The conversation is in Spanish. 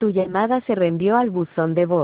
Tu llamada se reenvió al buzón de voz.